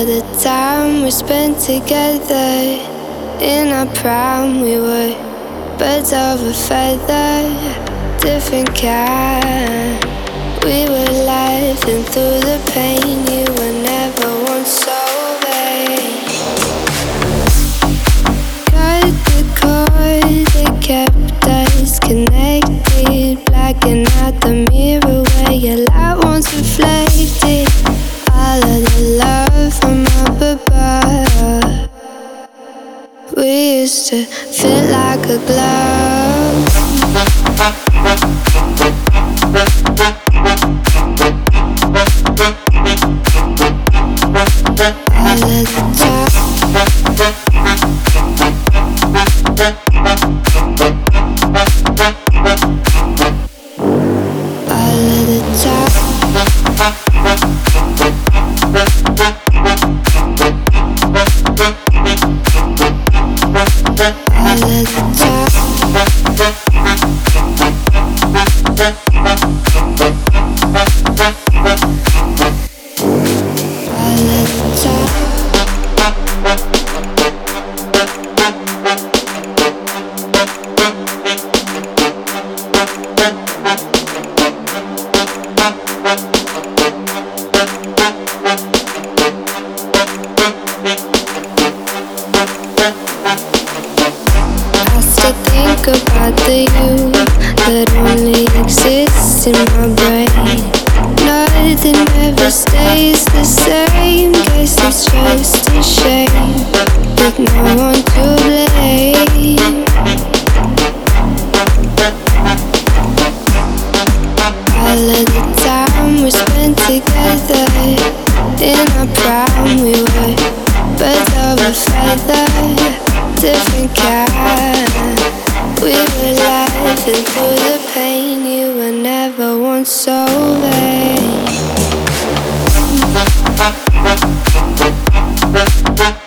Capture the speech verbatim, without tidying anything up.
of the time we spent together. In our prime we were birds of a feather, different kind. We were laughing through the pain. You were never once over. Cut the cord that kept us connected, blacking out the mirror where your light once reflected. All of the love from up above, we used to feel like a glove. All of the time, all of the time, all of the time. About the you that only exists in my brain. Nothing ever stays the same. Guess it's just a shame with no one to blame. All of the time we spent together. In our prime we were birds of a feather, different kind. We were laughing through the pain. You were never once over.